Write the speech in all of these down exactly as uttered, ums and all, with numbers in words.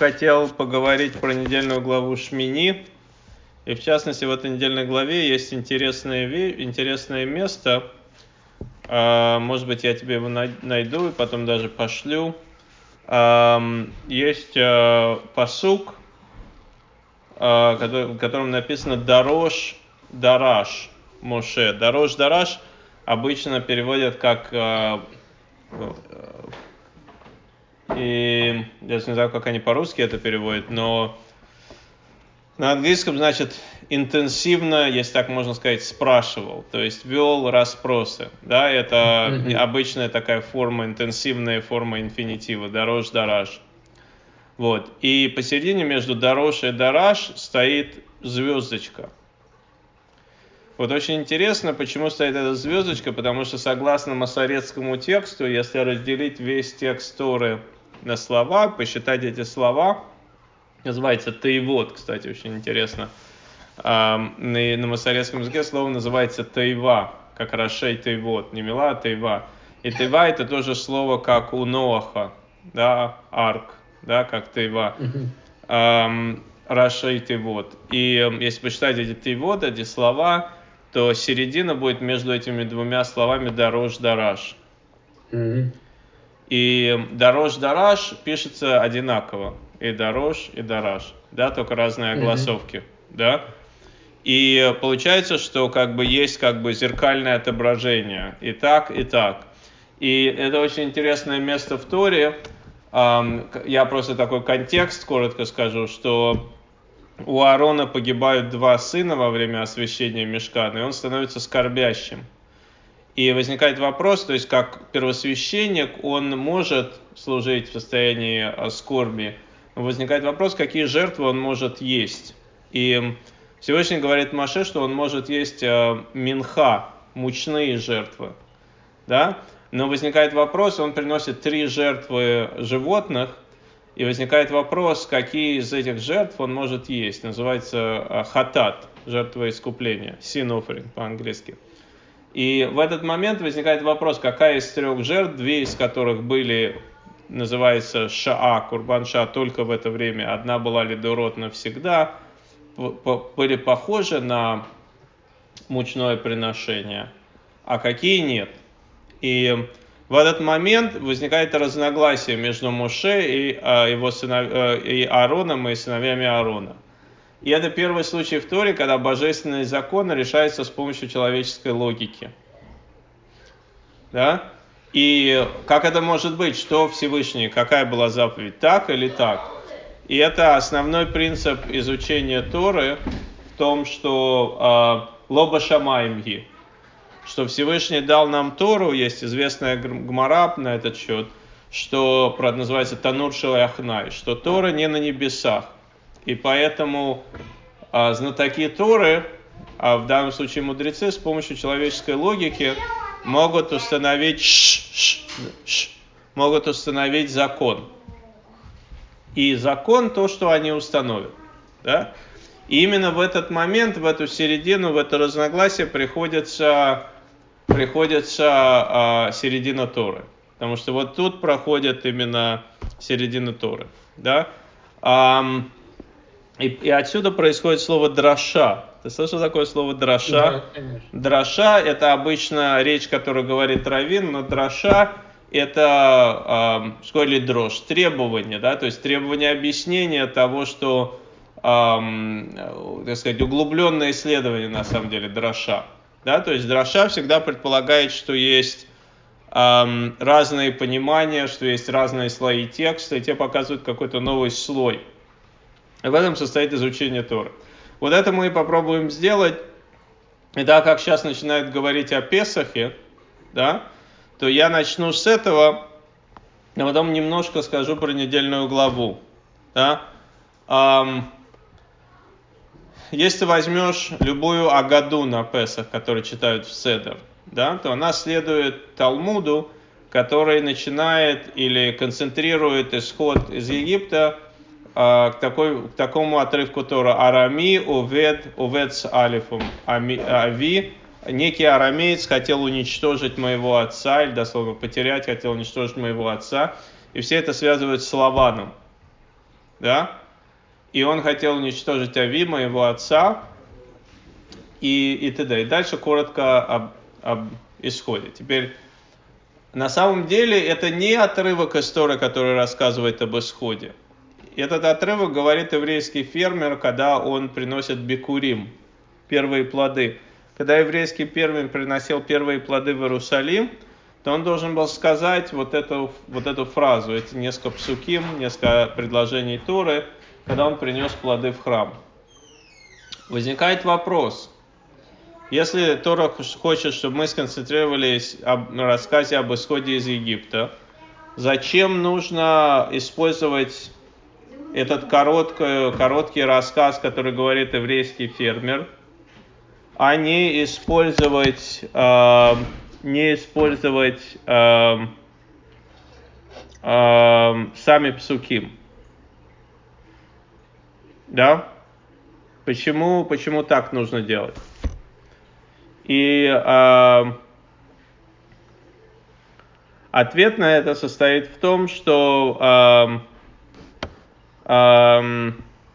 хотел поговорить про недельную главу Шмини. И в частности, в этой недельной главе есть интересное, интересное место. Может быть, я тебе его найду и потом даже пошлю. Есть пасук, в котором написано «Дорош Дараш Моше». «Дорош Дараш» обычно переводят как... И я не знаю, как они по-русски это переводят, но на английском значит интенсивно, если так можно сказать, спрашивал, то есть вел расспросы. Да, это mm-hmm. обычная такая форма, интенсивная форма инфинитива, дорож, дараш. Вот. И посередине между дорош и дараш стоит звездочка. Вот очень интересно, почему стоит эта звездочка, потому что согласно масоретскому тексту, если разделить весь текст Торы на слова, посчитать эти слова, называется тейвот, кстати, очень интересно. На, на масоретском языке слово называется тейва, как рашей тейвот, не мила, а тейва. И тейва это тоже слово, как у Ноаха, да, арк, да, как тейва. Mm-hmm. Рашей тейвот. И если посчитать эти тейвот, эти слова, то середина будет между этими двумя словами дорож дараш. Mm-hmm. И дорож дараш пишется одинаково. И дорож, и дараш. Да, только разные огласовки. Mm-hmm. Да? И получается, что как бы есть как бы зеркальное отображение. И так, и так. И это очень интересное место в Торе. Я просто такой контекст коротко скажу, что у Аарона погибают два сына во время освящения мишкана, и он становится скорбящим. И возникает вопрос, то есть как первосвященник он может служить в состоянии скорби. Возникает вопрос, какие жертвы он может есть. И Всевышний говорит Моше, что он может есть минха, мучные жертвы. Да? Но возникает вопрос, он приносит три жертвы животных, и возникает вопрос, какие из этих жертв он может есть. Называется хатат, жертва искупления, sin offering по-английски. И в этот момент возникает вопрос, какая из трех жертв, две из которых были, называется шаа, курбан шаа, только в это время, одна была лидурот навсегда, были похожи на мучное приношение, а какие нет. И в этот момент возникает разногласие между Моше и, его сынов... и Аароном и сыновьями Аарона. И это первый случай в Торе, когда божественный закон решается с помощью человеческой логики. Да? И как это может быть? Что Всевышний, какая была заповедь? Так или так? И это основной принцип изучения Торы в том, что лоба шамаимги, что Всевышний дал нам Тору, есть известная гмара на этот счет, что называется Танур Шелахнай, что Тора не на небесах. И поэтому а, знатоки Торы, а в данном случае мудрецы, с помощью человеческой логики могут установить, ш, ш, ш, могут установить закон. И закон то, что они установят. Да? И именно в этот момент, в эту середину, в это разногласие приходится, приходится а, середина Торы. Потому что вот тут проходит именно середина Торы. Да? А, и, и отсюда происходит слово драша. Ты слышал такое слово драша? Да, драша – это обычно речь, которую говорит раввин, но драша – это школи дрожь, требование, да, то есть требование объяснения того, что, эм, так сказать, углубленное исследование на самом деле драша. Да, то есть драша всегда предполагает, что есть эм, разные понимания, что есть разные слои текста, и те показывают какой-то новый слой. И в этом состоит изучение Торы. Вот это мы и попробуем сделать. И так как сейчас начинают говорить о Песахе, да, то я начну с этого, а потом немножко скажу про недельную главу. Да. Эм, если возьмешь любую агаду на Песах, которую читают в Седер, да, то она следует Талмуду, который начинает или концентрирует исход из Египта к, такой, к такому отрывку Тора: Арами, Овед, Овед с Алифом, Ави. Некий арамеец хотел уничтожить моего отца, или дословно потерять, хотел уничтожить моего отца. И все это связывают с Лаваном. да, и он хотел уничтожить Авима, его отца, и, и т.д. И дальше коротко об, об исходе. Теперь, на самом деле, это не отрывок истории, который рассказывает об исходе. Этот отрывок говорит еврейский фермер, когда он приносит бикурим, первые плоды. Когда еврейский фермер приносил первые плоды в Иерусалим, то он должен был сказать вот эту, вот эту фразу, эти несколько псуким, несколько предложений Торы, когда он принес плоды в храм. Возникает вопрос, если Тора хочет, чтобы мы сконцентрировались на рассказе об исходе из Египта, зачем нужно использовать этот короткий, короткий рассказ, который говорит еврейский фермер, а не использовать, э, не использовать э, э, сами псуким? Да? Почему, почему так нужно делать? И э, ответ на это состоит в том, что э, э,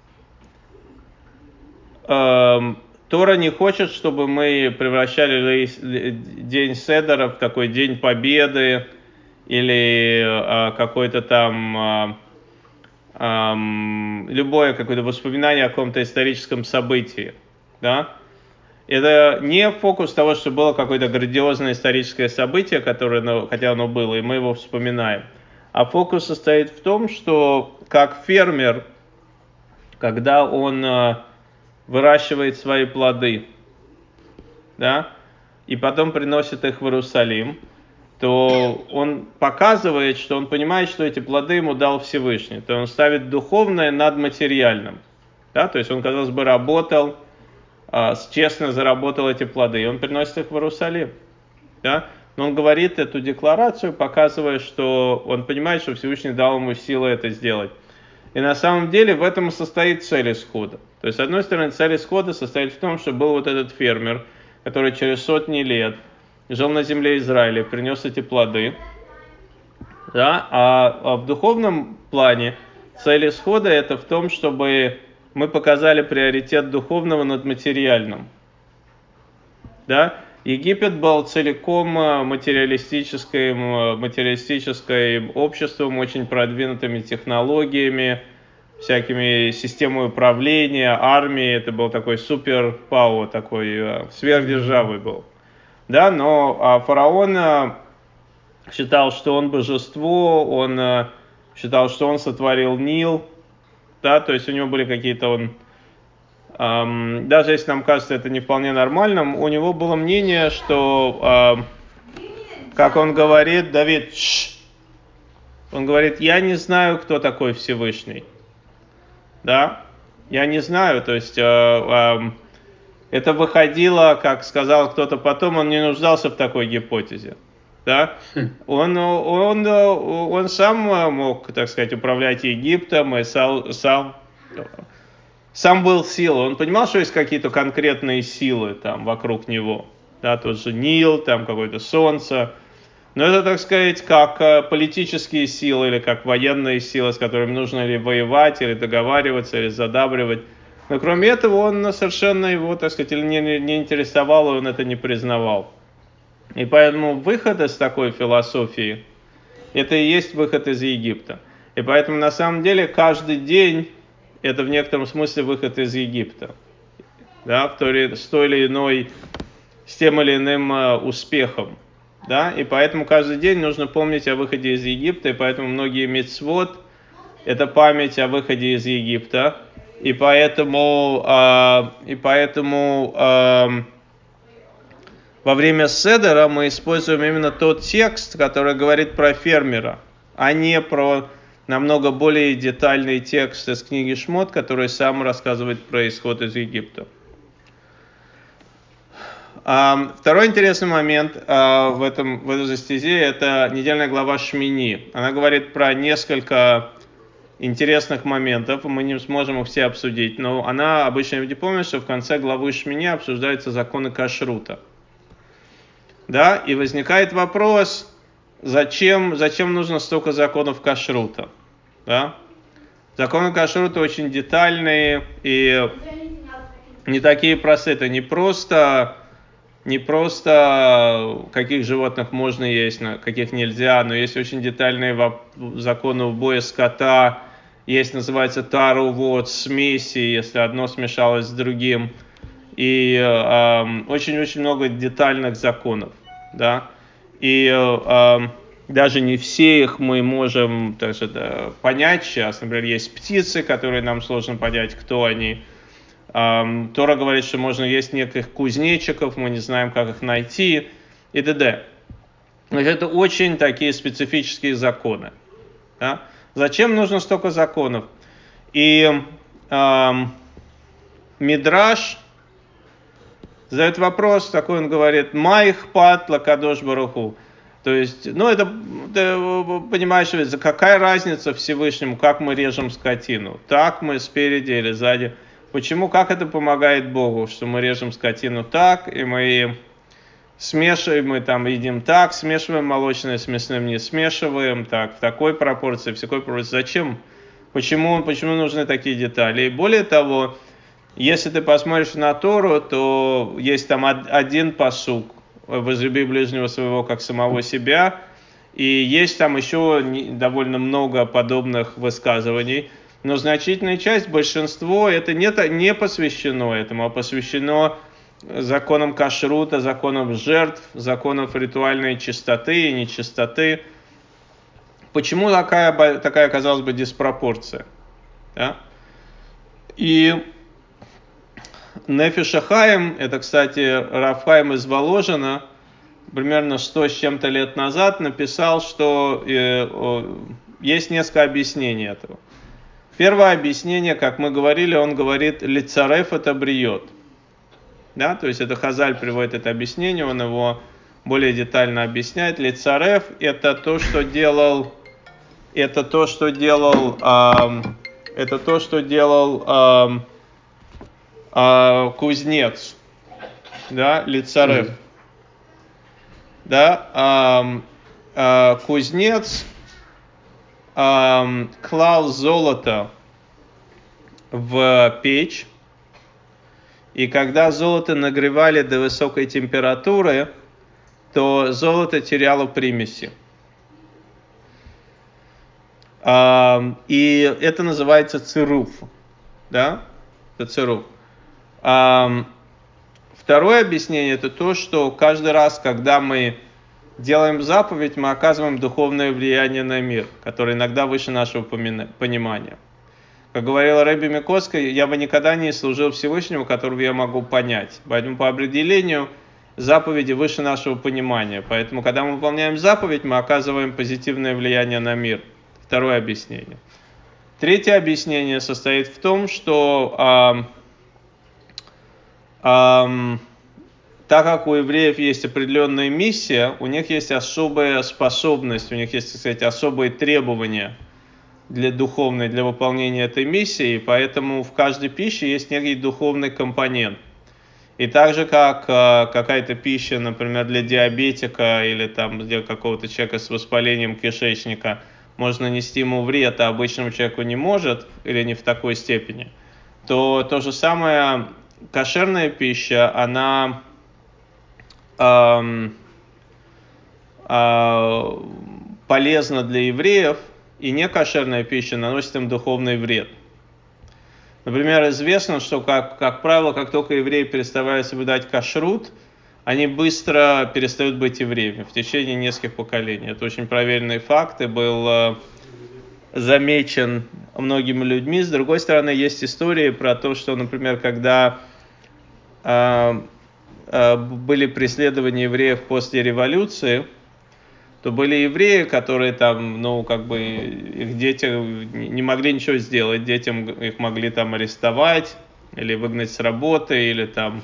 э, Тора не хочет, чтобы мы превращали день Седера в такой день победы или э, какой-то там э, э, любое какое-то воспоминание о каком-то историческом событии, да? Это не фокус того, что было какое-то грандиозное историческое событие, которое, хотя оно было, и мы его вспоминаем. А фокус состоит в том, что как фермер, когда он выращивает свои плоды, да, и потом приносит их в Иерусалим, то он показывает, что он понимает, что эти плоды ему дал Всевышний. То он ставит духовное над материальным. Да? То есть он, казалось бы, работал, честно заработал эти плоды, и он приносит их в Иерусалим. Да? Но он говорит эту декларацию, показывая, что он понимает, что Всевышний дал ему силы это сделать. И на самом деле в этом и состоит цель исхода. То есть, с одной стороны, цель исхода состоит в том, что был вот этот фермер, который через сотни лет жил на земле Израиля, принес эти плоды. Да? А, а в духовном плане цель исхода это в том, чтобы мы показали приоритет духовного над материальным. Да? Египет был целиком материалистическим, материалистическим обществом, очень продвинутыми технологиями, всякими системой управления, армией. Это был такой супер-пауэр, такой сверхдержавой был. Да? Но а фараон считал, что он божество, он считал, что он сотворил Нил. Да? То есть у него были какие-то... он Um, даже если нам кажется это не вполне нормальным, у него было мнение, что, uh, как он говорит, Давид, ш, он говорит, я не знаю, кто такой Всевышний. Да, я не знаю, то есть uh, uh, это выходило, как сказал кто-то потом, он не нуждался в такой гипотезе. Да? Хм. Он, он, он, он сам мог, так сказать, управлять Египтом и сам... сам Сам был силой, он понимал, что есть какие-то конкретные силы там вокруг него, да, тот же Нил, там какое-то солнце, но это, так сказать, как политические силы или как военные силы, с которыми нужно или воевать, или договариваться, или задабривать, но кроме этого он совершенно его, так сказать, не, не интересовал, и он это не признавал. И поэтому выход из такой философии, это и есть выход из Египта. И поэтому на самом деле каждый день это в некотором смысле выход из Египта, да, в той, с той или иной, с тем или иным uh, успехом, да, и поэтому каждый день нужно помнить о выходе из Египта, и поэтому многие мицвот – это память о выходе из Египта, и поэтому, uh, и поэтому uh, во время седера мы используем именно тот текст, который говорит про фермера, а не про намного более детальный текст из книги Шмот, который сам рассказывает про исход из Египта. Второй интересный момент в, этом, в этой же стезе – это недельная глава Шмини. Она говорит про несколько интересных моментов, мы не сможем их все обсудить, но она, обычно люди помнят, что в конце главы Шмини обсуждаются законы кашрута. Да? И возникает вопрос, зачем, зачем нужно столько законов кашрута? Да? Законы кашрута очень детальные и не такие простые. Это не просто, не просто каких животных можно есть, каких нельзя, но есть очень детальные законы убоя скота. Есть, называется, тару-вод, смеси, если одно смешалось с другим. И очень-очень э, много детальных законов. Да? И э, даже не все их мы можем даже, да, понять сейчас. Например, есть птицы, которые нам сложно понять, кто они. Э, Тора говорит, что можно есть неких кузнечиков, мы не знаем, как их найти, и т.д. Это очень такие специфические законы. Да? Зачем нужно столько законов? И э, Мидраш задает вопрос, такой он говорит, «Майх пат лакадош баруху». То есть, ну это, ты понимаешь, какая разница Всевышнему, как мы режем скотину? Так мы спереди или сзади? Почему, как это помогает Богу, что мы режем скотину так, и мы смешиваем, мы там едим так, смешиваем молочное с мясным, не смешиваем, так, в такой пропорции, в такой пропорции. Зачем? Почему, почему нужны такие детали? И более того, если ты посмотришь на Тору, то есть там один пасук: «Возлюби ближнего своего, как самого себя». И есть там еще довольно много подобных высказываний. Но значительная часть, большинство, это не, не посвящено этому, а посвящено законам кашрута, законам жертв, законам ритуальной чистоты и нечистоты. Почему такая, такая, казалось бы, диспропорция? Да? И Нефеш Хаим, это, кстати, Рав Хаим из Воложина, примерно сто с чем-то лет назад написал, что э, э, есть несколько объяснений этого. Первое объяснение, как мы говорили, он говорит «лицареф это бриет». Да, то есть это Хазаль приводит это объяснение, он его более детально объясняет. Лицареф это то, что делал, это то, что делал, э, это то, что делал э, э, кузнец, да, лицареф. Mm. Да, э, э, кузнец э, клал золото в печь, и когда золото нагревали до высокой температуры, то золото теряло примеси. И это называется цируф. Да? Это цируф. Второе объяснение – это то, что каждый раз, когда мы делаем заповедь, мы оказываем духовное влияние на мир, которое иногда выше нашего понимания. Как говорила Рэбби Микоска, я бы никогда не служил Всевышнему, которого я могу понять. Поэтому по определению заповеди выше нашего понимания. Поэтому, когда мы выполняем заповедь, мы оказываем позитивное влияние на мир. Второе объяснение. Третье объяснение состоит в том, что э, э, так как у евреев есть определенная миссия, у них есть особая способность, у них есть, так сказать, особые требования для духовной, для выполнения этой миссии, поэтому в каждой пище есть некий духовный компонент. И так же, как э, какая-то пища, например, для диабетика или там для какого-то человека с воспалением кишечника может нанести ему вред, а обычному человеку не может или не в такой степени, то то же самое кошерная пища, она э, э, полезна для евреев, и некошерная пища наносит им духовный вред. Например, известно, что, как, как правило, как только евреи переставают соблюдать кашрут, они быстро перестают быть евреями в течение нескольких поколений. Это очень проверенный факт и был э, замечен многими людьми. С другой стороны, есть истории про то, что, например, когда э, э, были преследования евреев после революции, то были евреи, которые там, ну, как бы, их дети не могли ничего сделать, детям их могли там арестовать, или выгнать с работы, или там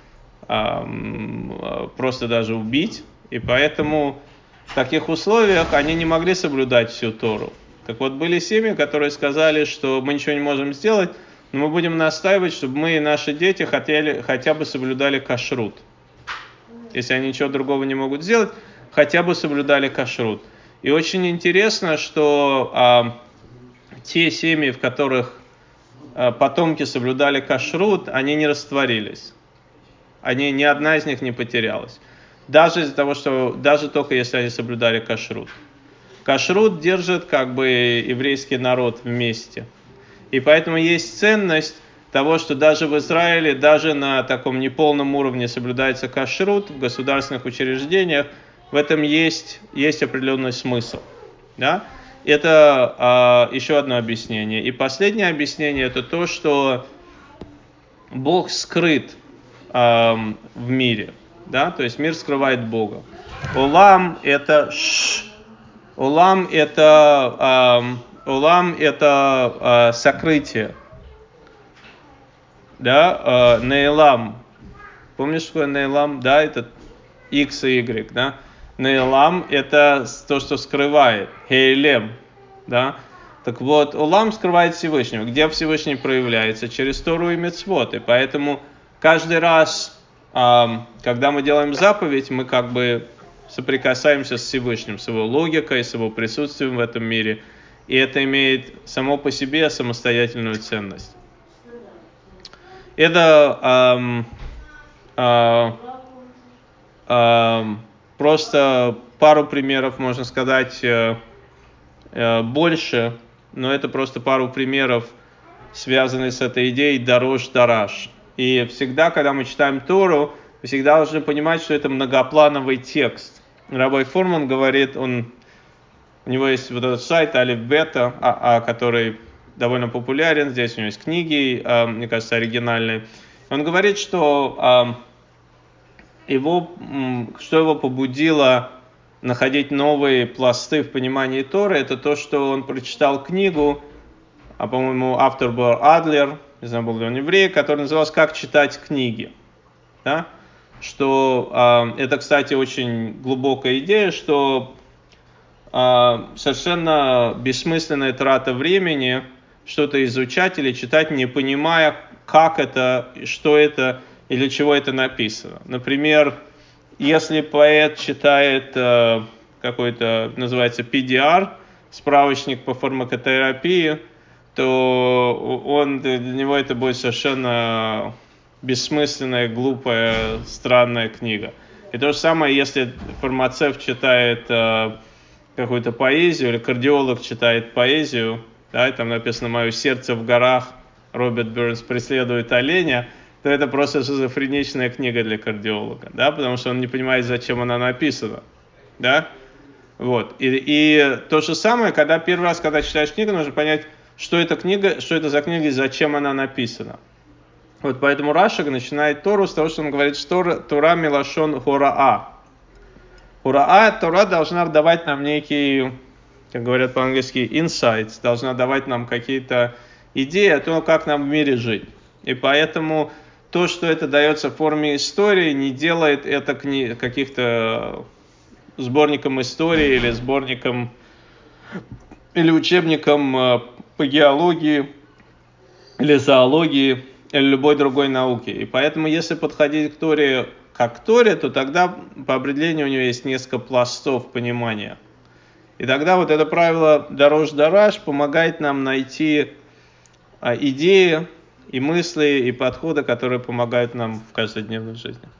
эм, просто даже убить, и поэтому в таких условиях они не могли соблюдать всю Тору. Так вот, были семьи, которые сказали, что мы ничего не можем сделать, но мы будем настаивать, чтобы мы и наши дети хотели, хотя бы соблюдали кашрут. Если они ничего другого не могут сделать, хотя бы соблюдали кашрут. И очень интересно, что а, те семьи, в которых потомки соблюдали кашрут, они не растворились. Они, ни одна из них не потерялась. Даже из-за того, что, даже только если они соблюдали кашрут. Кашрут держит как бы еврейский народ вместе. И поэтому есть ценность того, что даже в Израиле, даже на таком неполном уровне соблюдается кашрут в государственных учреждениях, в этом есть, есть определенный смысл. Да? Это э, еще одно объяснение. И последнее объяснение это то, что Бог скрыт э, в мире. Да? То есть мир скрывает Бога. Олам это ш. Олам это, э, олам это э, сокрытие. Да? Э, нейлам. Помнишь, что такое нейлам? Да, это X и Y. Да? Нейлам это то, что скрывает. Хейлем. Да? Так вот, Олам скрывает Всевышнего. Где Всевышний проявляется? Через Тору и Мицвот. И поэтому каждый раз, когда мы делаем заповедь, мы как бы соприкасаемся с Всевышним, с его логикой, с его присутствием в этом мире. И это имеет само по себе самостоятельную ценность. Это эм, э, э, просто пару примеров, можно сказать, э, э, больше, но это просто пару примеров, связанных с этой идеей дорож-дараш. И всегда, когда мы читаем Тору, мы всегда должны понимать, что это многоплановый текст. Рабби Форман говорит, он, у него есть вот этот сайт Алиф Бета, а, а, который довольно популярен, здесь у него есть книги, э, мне кажется, оригинальные. Он говорит, что, э, его, что его побудило находить новые пласты в понимании Торы, это то, что он прочитал книгу, а, по-моему, автор был Адлер, не знаю, был ли он еврей, который назывался «Как читать книги». Да? Что э, это, кстати, очень глубокая идея, что э, совершенно бессмысленная трата времени что-то изучать или читать, не понимая, как это, что это и для чего это написано. Например, если поэт читает э, какой-то, называется пи ди ар, справочник по фармакотерапии, то он, для него это будет совершенно бессмысленная, глупая, странная книга. И то же самое, если фармацевт читает э, какую-то поэзию, или кардиолог читает поэзию, да, и там написано «Мое сердце в горах», Роберт Бернс преследует оленя, то это просто шизофреничная книга для кардиолога, да, потому что он не понимает, зачем она написана. Да? Вот. И, и то же самое, когда первый раз, когда читаешь книгу, нужно понять, что это книга, что это за книга и зачем она написана. Вот поэтому Раши начинает Тору с того, что он говорит, что Тора милашон хораа. Хораа, Тора должна давать нам некие, как говорят по-английски, insights, должна давать нам какие-то идеи о том, как нам в мире жить. И поэтому то, что это дается в форме истории, не делает это кни- каких-то сборником истории или сборником или учебником по геологии или зоологии или любой другой науке. И поэтому, если подходить к Торе как к Торе, то тогда по определению у нее есть несколько пластов понимания. И тогда вот это правило дорож-дараш помогает нам найти идеи и мысли, и подходы, которые помогают нам в каждодневной жизни.